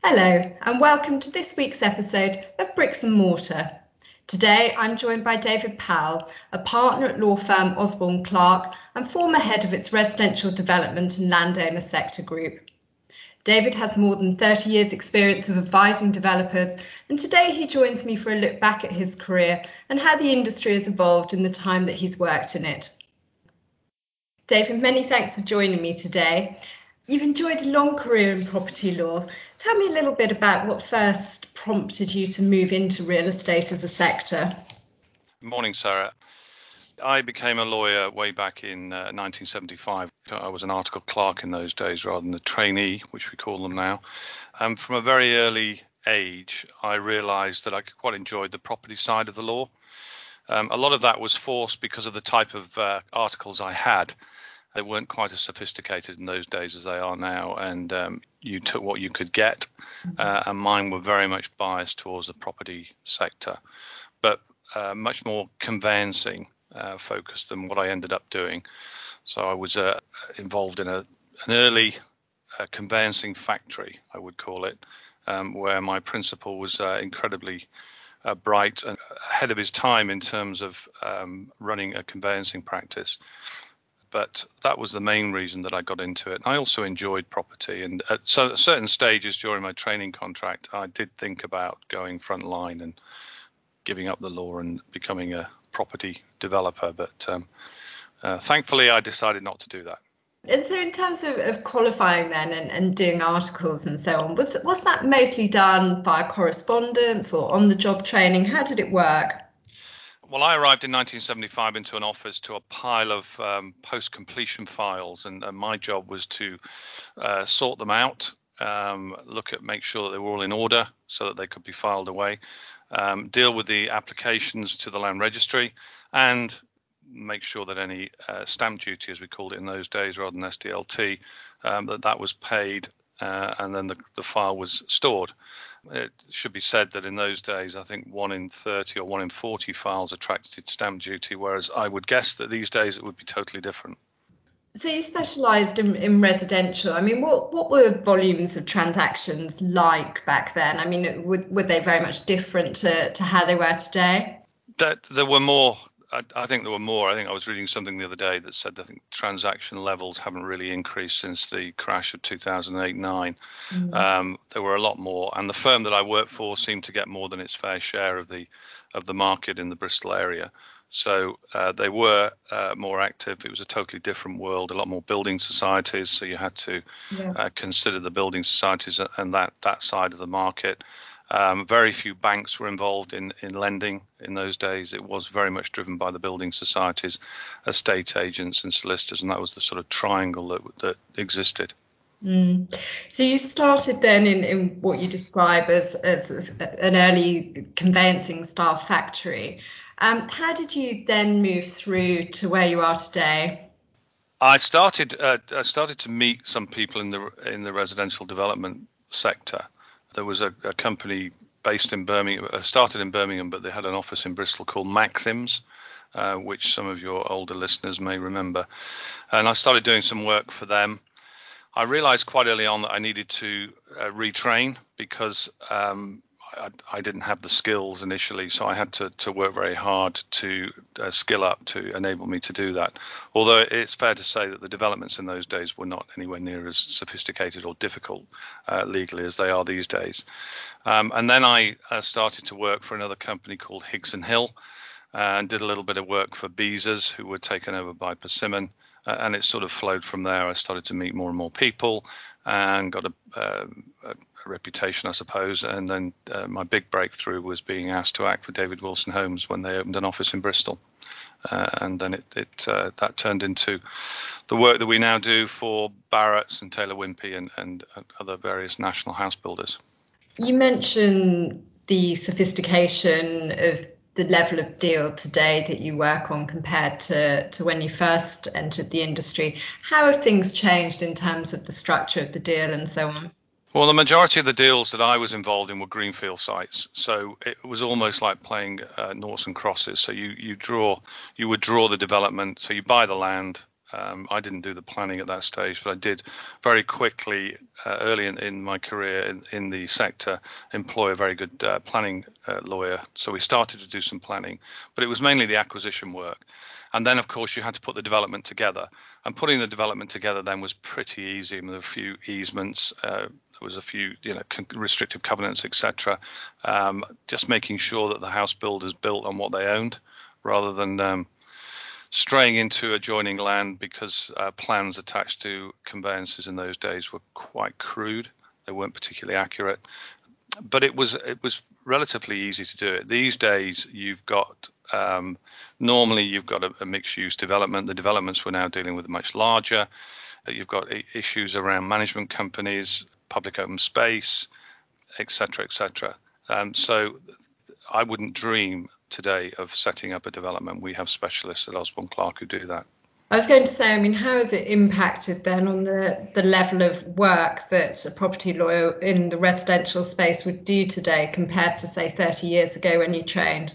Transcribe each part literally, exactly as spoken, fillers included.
Hello, and welcome to this week's episode of Bricks and Mortar. Today, I'm joined by David Powell, a partner at law firm Osborne Clarke and former head of its residential development and landowner sector group. David has more than thirty years' experience of advising developers, and today he joins me for a look back at his career and how the industry has evolved in the time that he's worked in it. David, many thanks for joining me today. You've enjoyed a long career in property law. Tell me a little bit about what first prompted you to move into real estate as a sector. Morning, Sarah. I became a lawyer way back in uh, nineteen seventy-five. I was an article clerk in those days rather than a trainee, which we call them now. And from a very early age, I realised that I quite enjoyed the property side of the law. Um, a lot of that was forced because of the type of uh, articles I had. They weren't quite as sophisticated in those days as they are now, and um, you took what you could get, uh, and mine were very much biased towards the property sector, but uh, much more conveyancing uh, focused than what I ended up doing. So I was uh, involved in a, an early uh, conveyancing factory, I would call it, um, where my principal was uh, incredibly uh, bright and ahead of his time in terms of um, running a conveyancing practice. But that was the main reason that I got into it. I also enjoyed property, and at so, certain stages during my training contract, I did think about going frontline and giving up the law and becoming a property developer. But um, uh, thankfully, I decided not to do that. And so in terms of, of qualifying then and, and doing articles and so on, was, was that mostly done via correspondence or on-the-job training? How did it work? Well, I arrived in nineteen seventy-five into an office to a pile of um, post-completion files, and, and my job was to uh, sort them out, um, look at, make sure that they were all in order so that they could be filed away, um, deal with the applications to the land registry, and make sure that any uh, stamp duty, as we called it in those days, rather than S D L T, um, that that was paid, uh, and then the, the file was stored. It should be said that in those days, I think one in thirty or one in forty files attracted stamp duty, whereas I would guess that these days it would be totally different. So you specialised in, in residential. I mean, what, what were volumes of transactions like back then? I mean, were, were they very much different to, to how they were today? That there were more. I, I think there were more. I think I was reading something the other day that said I think transaction levels haven't really increased since the crash of two thousand eight nine. Mm. Um, there were a lot more, and the firm that I worked for seemed to get more than its fair share of the of the market in the Bristol area. So uh, they were uh, more active. It was a totally different world, a lot more building societies. So you had to Yeah. uh, consider the building societies and that that side of the market. Um, very few banks were involved in, in lending in those days. It was very much driven by the building societies, estate agents and solicitors, and that was the sort of triangle that, that existed. Mm. So you started then in, in what you describe as, as, as an early conveyancing style factory. Um, how did you then move through to where you are today? I started uh, I started to meet some people in the in the residential development sector. There was a, a company based in Birmingham, uh, started in Birmingham, but they had an office in Bristol called Maxims, uh, which some of your older listeners may remember. And I started doing some work for them. I realized quite early on that I needed to uh, retrain because um, I, I didn't have the skills initially, so I had to, to work very hard to uh, skill up to enable me to do that. Although it's fair to say that the developments in those days were not anywhere near as sophisticated or difficult uh, legally as they are these days. Um, and then I uh, started to work for another company called Higgs and Hill, uh, and did a little bit of work for Beezers, who were taken over by Persimmon. Uh, and it sort of flowed from there. I started to meet more and more people and got a, uh, a reputation, I suppose. And then uh, my big breakthrough was being asked to act for David Wilson Homes when they opened an office in Bristol. Uh, and then it, it uh, that turned into the work that we now do for Barratt's and Taylor Wimpey and, and other various national house builders. You mentioned the sophistication of the level of deal today that you work on compared to, to when you first entered the industry. How have things changed in terms of the structure of the deal and so on? Well, the majority of the deals that I was involved in were greenfield sites, so it was almost like playing uh, noughts and crosses. So you you draw, you would draw the development. So you buy the land, Um, I didn't do the planning at that stage, but I did very quickly, uh, early in, in my career in, in the sector, employ a very good uh, planning uh, lawyer. So we started to do some planning, but it was mainly the acquisition work. And then, of course, you had to put the development together. And putting the development together then was pretty easy. I mean, there were a few easements, uh, there was a few, you know, con- restrictive covenants, et cetera. Um, just making sure that the house builders built on what they owned, rather than um, straying into adjoining land, because uh, plans attached to conveyances in those days were quite crude. They weren't particularly accurate, but it was it was relatively easy to do it. These days, you've got um, normally you've got a, a mixed-use development. The developments we're now dealing with are much larger. You've got issues around management companies, public open space, et cetera, et cetera. Um, so I wouldn't dream today of setting up a development. We have specialists at Osborne Clarke who do that. I was going to say, I mean, how has it impacted then on the, the level of work that a property lawyer in the residential space would do today compared to, say, thirty years ago when you trained?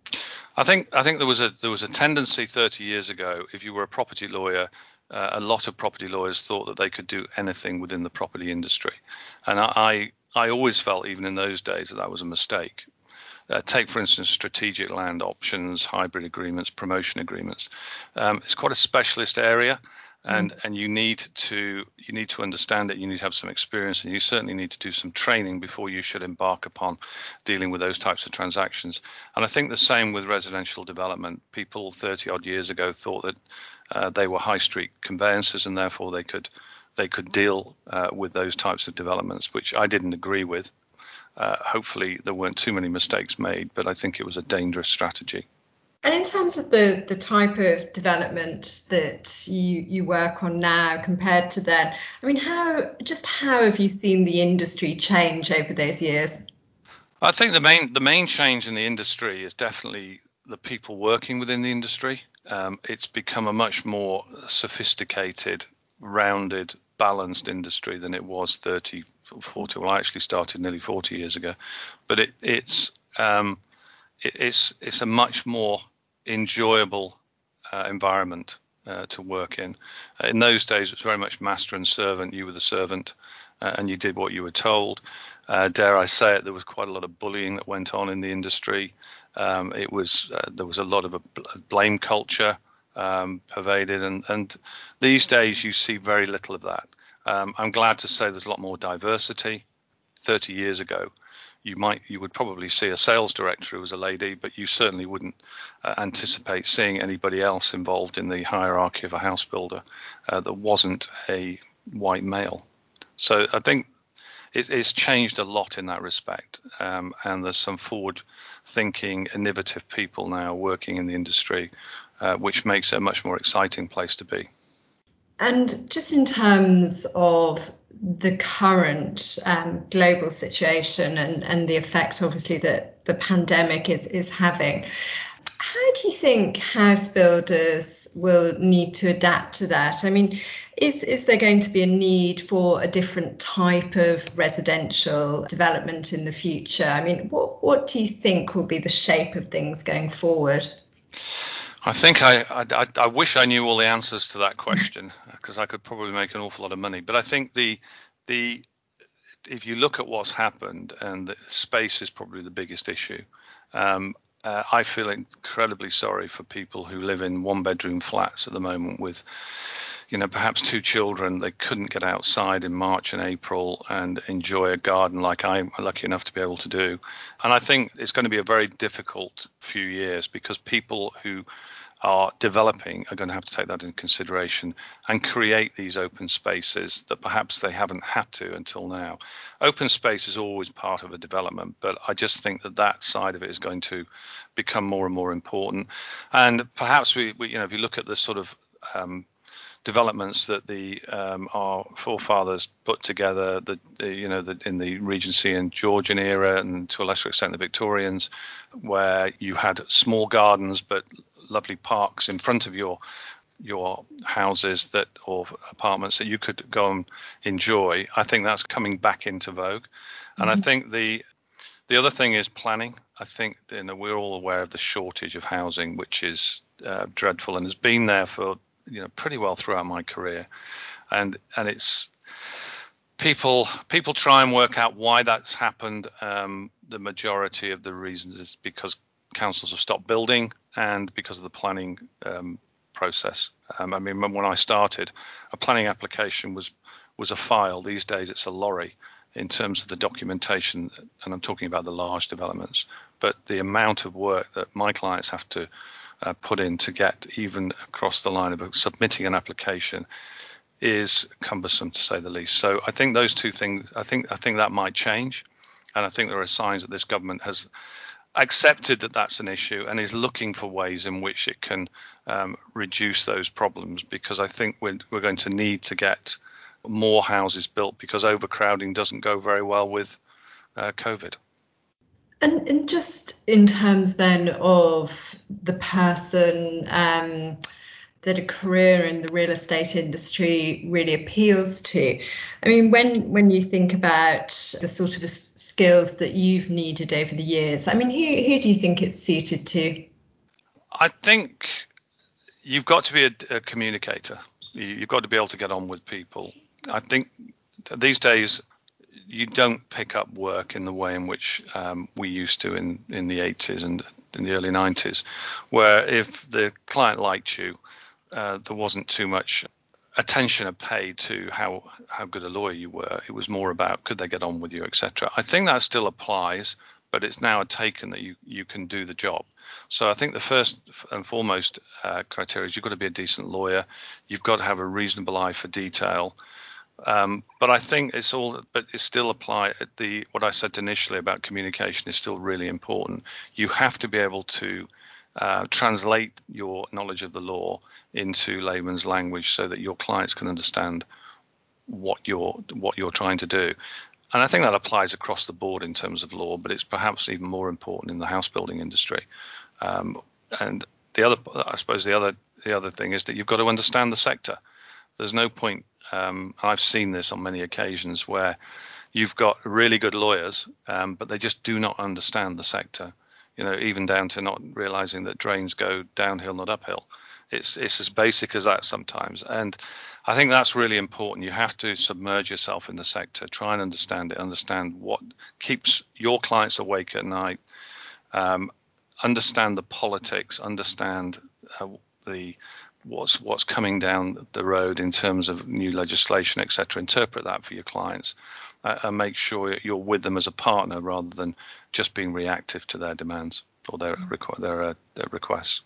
I think I think there was a there was a tendency thirty years ago, if you were a property lawyer, uh, a lot of property lawyers thought that they could do anything within the property industry, and I I always felt, even in those days, that that was a mistake. Uh, take, for instance, strategic land options, hybrid agreements, promotion agreements. Um, it's quite a specialist area, and mm. and you need to you need to understand it. You need to have some experience, and you certainly need to do some training before you should embark upon dealing with those types of transactions. And I think the same with residential development. People thirty odd years ago thought that uh, they were high street conveyancers, and therefore they could they could deal uh, with those types of developments, which I didn't agree with. Uh, hopefully there weren't too many mistakes made, but I think it was a dangerous strategy. And in terms of the, the type of development that you, you work on now compared to then, I mean, how just how have you seen the industry change over those years? I think the main the main change in the industry is definitely the people working within the industry. Um, it's become a much more sophisticated, rounded, balanced industry than it was thirty, forty. Well, I actually started nearly forty years ago, but it, it's um, it, it's it's a much more enjoyable uh, environment uh, to work in. Uh, in those days, it was very much master and servant. You were the servant, uh, and you did what you were told. Uh, dare I say it, there was quite a lot of bullying that went on in the industry. Um, it was uh, there was a lot of a blame culture um, pervaded, and and these days you see very little of that. Um, I'm glad to say there's a lot more diversity. thirty years ago, you might you would probably see a sales director who was a lady, but you certainly wouldn't uh, anticipate seeing anybody else involved in the hierarchy of a house builder uh, that wasn't a white male. So I think it, it's changed a lot in that respect, um, and there's some forward-thinking, innovative people now working in the industry, uh, which makes it a much more exciting place to be. And just in terms of the current um, global situation and, and the effect, obviously, that the pandemic is, is having, how do you think house builders will need to adapt to that? I mean, is, is there going to be a need for a different type of residential development in the future? I mean, what, what do you think will be the shape of things going forward? I think I, I, I wish I knew all the answers to that question, because I could probably make an awful lot of money. But I think the the if you look at what's happened, and the space is probably the biggest issue. Um, uh, I feel incredibly sorry for people who live in one-bedroom flats at the moment with, you know, perhaps two children. They couldn't get outside in March and April and enjoy a garden like I'm lucky enough to be able to do. And I think it's going to be a very difficult few years, because people who are developing are going to have to take that into consideration and create these open spaces that perhaps they haven't had to until now. Open space is always part of a development, but I just think that that side of it is going to become more and more important. And perhaps we, we you know, if you look at the sort of um, developments that the um, our forefathers put together, the, the you know the, in the Regency and Georgian era, and to a lesser extent the Victorians, where you had small gardens but lovely parks in front of your your houses that or apartments that you could go and enjoy. I think that's coming back into vogue. And mm-hmm. I think the the other thing is planning. I think, you know, we're all aware of the shortage of housing, which is uh, dreadful and has been there for you know, pretty well throughout my career, and and it's people people try and work out why that's happened. Um, the majority of the reasons is because councils have stopped building and because of the planning um, process. Um, I mean, when I started, a planning application was was a file. These days, it's a lorry in terms of the documentation, and I'm talking about the large developments. But the amount of work that my clients have to uh, put in to get even across the line of submitting an application is cumbersome, to say the least. So I think those two things, I think I think that might change, and I think there are signs that this government has accepted that that's an issue and is looking for ways in which it can um, reduce those problems, because I think we're, we're going to need to get more houses built, because overcrowding doesn't go very well with uh, COVID. And, and just in terms then of the person um, that a career in the real estate industry really appeals to, I mean, when when you think about the sort of skills that you've needed over the years, I mean, who who do you think it's suited to? I think you've got to be a, a communicator. You, you've got to be able to get on with people. I think these days you don't pick up work in the way in which um, we used to in, in the eighties and in the early nineties, where if the client liked you, uh, there wasn't too much attention paid to how how good a lawyer you were. It was more about could they get on with you, et cetera. I think that still applies, but it's now taken that you you can do the job. So I think the first and foremost uh, criteria is you've got to be a decent lawyer. You've got to have a reasonable eye for detail. Um, but I think it's all, but it still apply the what I said initially about communication is still really important. You have to be able to uh, translate your knowledge of the law into layman's language so that your clients can understand what you're what you're trying to do. And I think that applies across the board in terms of law, but it's perhaps even more important in the house building industry. Um, and the other, I suppose, the other the other thing is that you've got to understand the sector. There's no point. Um, I've seen this on many occasions where you've got really good lawyers, um, but they just do not understand the sector. You know, even down to not realizing that drains go downhill, not uphill. It's it's as basic as that sometimes, and I think that's really important. You have to submerge yourself in the sector, try and understand it, understand what keeps your clients awake at night, um, understand the politics, understand uh, the what's what's coming down the road in terms of new legislation, et cetera. Interpret that for your clients, uh, and make sure you're with them as a partner rather than just being reactive to their demands or their requ- their, uh, their requests.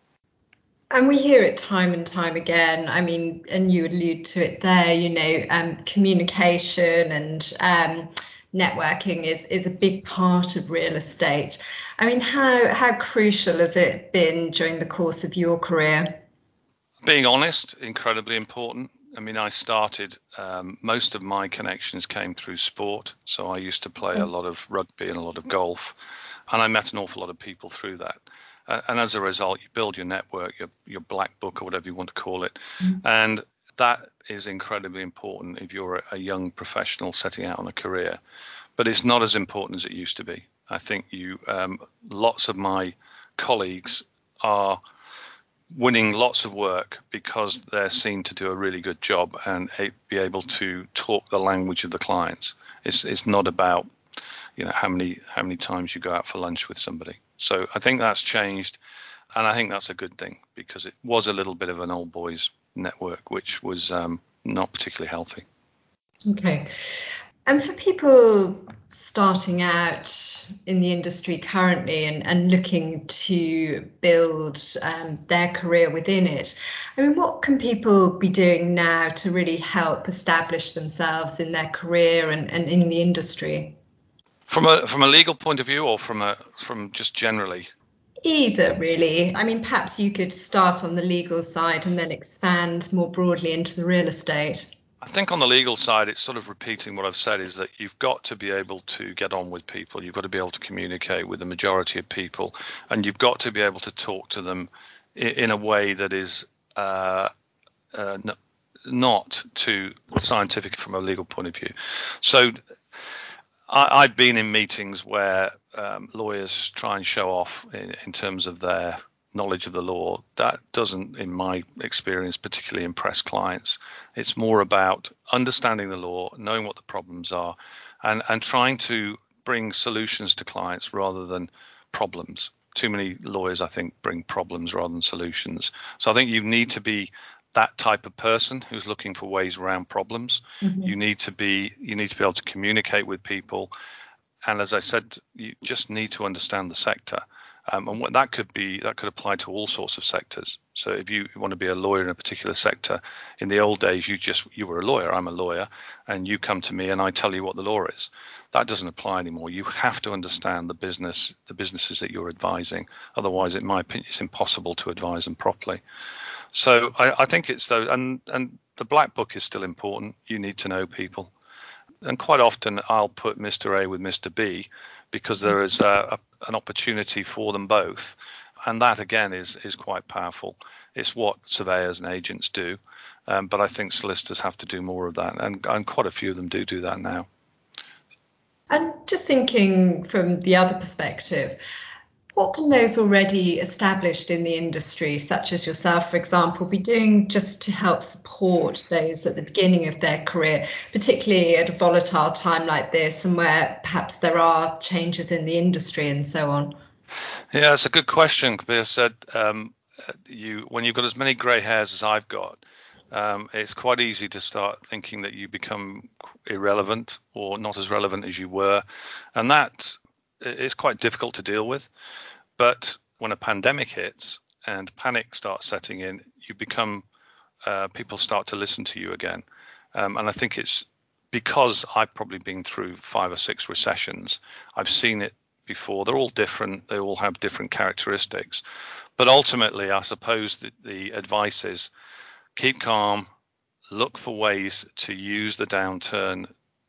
And we hear it time and time again. I mean, and you allude to it there, you know, um, communication and um, networking is, is a big part of real estate. I mean, how, how crucial has it been during the course of your career? Being honest, incredibly important. I mean, I started, um, most of my connections came through sport. So I used to play a lot of rugby and a lot of golf, and I met an awful lot of people through that. Uh, and as a result, you build your network, your, your black book or whatever you want to call it. Mm-hmm. And that is incredibly important if you're a, a young professional setting out on a career. But it's not as important as it used to be. I think you, um, lots of my colleagues are winning lots of work because they're seen to do a really good job and be able to talk the language of the clients. It's it's not about, you know, how many how many times you go out for lunch with somebody. So I think that's changed, and I think that's a good thing, because it was a little bit of an old boys network, which was um, not particularly healthy. Okay. And for people starting out in the industry currently and, and looking to build um, their career within it, I mean, what can people be doing now to really help establish themselves in their career and, and in the industry? From a from a legal point of view, or from a from just generally? Either, really. I mean, perhaps you could start on the legal side and then expand more broadly into the real estate. I think on the legal side, it's sort of repeating what I've said, is that you've got to be able to get on with people. You've got to be able to communicate with the majority of people, and you've got to be able to talk to them in a way that is uh, uh, not too scientific from a legal point of view. So I, I've been in meetings where um, lawyers try and show off in, in terms of their knowledge of the law, that doesn't, in my experience, particularly impress clients. It's more about understanding the law, knowing what the problems are, and, and trying to bring solutions to clients rather than problems. Too many lawyers, I think, bring problems rather than solutions. So I think you need to be that type of person who's looking for ways around problems. Mm-hmm. You need to be you need to be able to communicate with people. And as I said, you just need to understand the sector. Um, and what that could be, that could apply to all sorts of sectors. So if you want to be a lawyer in a particular sector, in the old days, you just, you were a lawyer, I'm a lawyer, and you come to me and I tell you what the law is. That doesn't apply anymore. You have to understand the business, the businesses that you're advising. Otherwise, in my opinion, it's impossible to advise them properly. So I, I think it's though, and, and the black book is still important. You need to know people. And quite often I'll put Mister A with Mister B because there is a, a, an opportunity for them both. And that, again, is is quite powerful. It's what surveyors and agents do. Um, but I think solicitors have to do more of that. And, and quite a few of them do do that now. And just thinking from the other perspective, what can those already established in the industry, such as yourself, for example, be doing just to help support those at the beginning of their career, particularly at a volatile time like this and where perhaps there are changes in the industry and so on? Yeah, it's a good question. Because said, um, you when you've got as many grey hairs as I've got, um, it's quite easy to start thinking that you become irrelevant or not as relevant as you were. And that is quite difficult to deal with. But when a pandemic hits and panic starts setting in, you become, uh, people start to listen to you again. Um, and I think it's because I've probably been through five or six recessions. I've seen it before. They're all different. They all have different characteristics. But ultimately, I suppose that the advice is keep calm, look for ways to use the downturn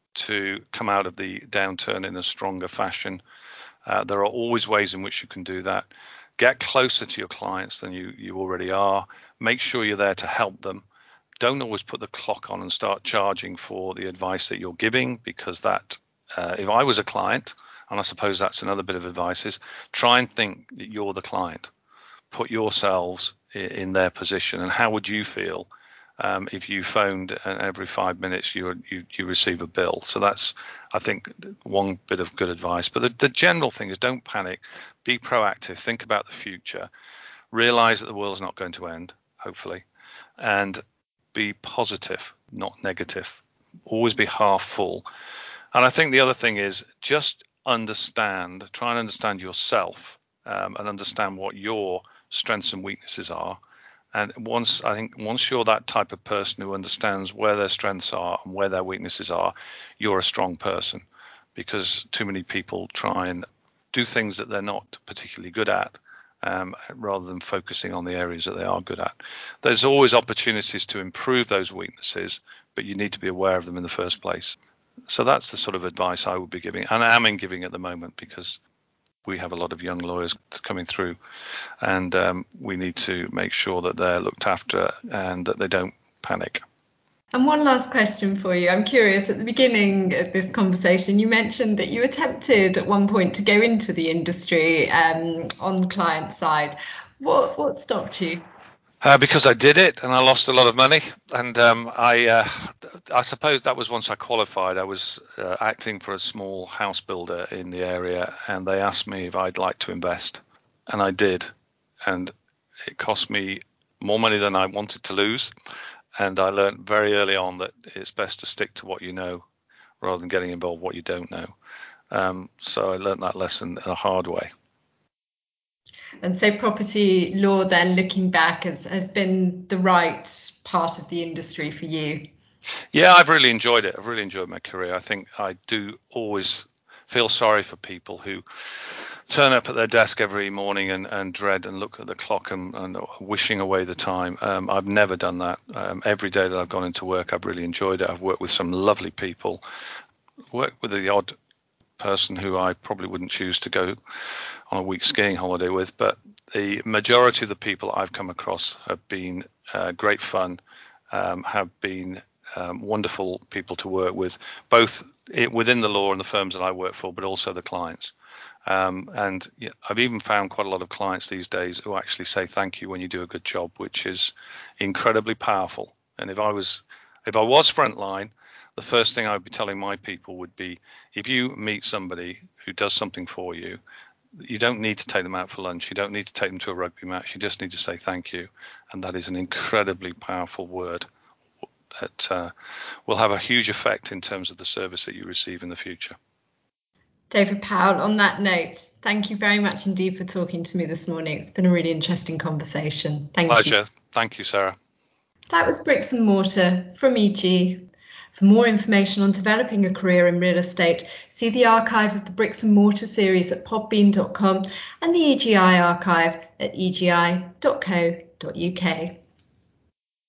to come out of the downturn in a stronger fashion. Uh, there are always ways in which you can do that. Get closer to your clients than you, you already are. Make sure you're there to help them. Don't always put the clock on and start charging for the advice that you're giving, because that, uh, if I was a client, and I suppose that's another bit of advice, is try and think that you're the client. Put yourselves in their position, and how would you feel Um, if you phoned and every five minutes you, you you receive a bill? So that's, I think, one bit of good advice. But the, the general thing is don't panic, be proactive, think about the future, realize that the world's not going to end, hopefully, and be positive, not negative. Always be half full. And I think the other thing is just understand, try and understand yourself, um, and understand what your strengths and weaknesses are. And once I think once you're that type of person who understands where their strengths are and where their weaknesses are, you're a strong person, because too many people try and do things that they're not particularly good at, um, rather than focusing on the areas that they are good at. There's always opportunities to improve those weaknesses, but you need to be aware of them in the first place. So that's the sort of advice I would be giving, and I am in giving at the moment, because we have a lot of young lawyers coming through, and um, we need to make sure that they're looked after and that they don't panic. And one last question for you. I'm curious, at the beginning of this conversation, you mentioned that you attempted at one point to go into the industry um, on the client side. What, what stopped you? Uh, because I did it and I lost a lot of money, and um, I uh, I suppose that was once I qualified. I was uh, acting for a small house builder in the area, and they asked me if I'd like to invest, and I did, and it cost me more money than I wanted to lose, and I learned very early on that it's best to stick to what you know rather than getting involved what you don't know. Um, so I learned that lesson the hard way. And so property law then, looking back, has, has been the right part of the industry for you? Yeah, I've really enjoyed it. I've really enjoyed my career. I think I do always feel sorry for people who turn up at their desk every morning and, and dread and look at the clock and, and wishing away the time. Um, I've never done that. Um, every day that I've gone into work, I've really enjoyed it. I've worked with some lovely people, worked with the odd person who I probably wouldn't choose to go on a week skiing holiday with, but the majority of the people I've come across have been uh, great fun, um, have been um, wonderful people to work with, both it, within the law and the firms that I work for, but also the clients. Um, and yeah, I've even found quite a lot of clients these days who actually say thank you when you do a good job, which is incredibly powerful. And if I was if I was frontline, the first thing I would be telling my people would be, if you meet somebody who does something for you, you don't need to take them out for lunch. You don't need to take them to a rugby match. You just need to say thank you. And that is an incredibly powerful word that uh, will have a huge effect in terms of the service that you receive in the future. David Powell, on that note, thank you very much indeed for talking to me this morning. It's been a really interesting conversation. Thank Pleasure. you. Thank you, Sarah. That was Bricks and Mortar from E G. For more information on developing a career in real estate, see the archive of the Bricks and Mortar series at podbean dot com and the E G I archive at e g i dot co dot u k.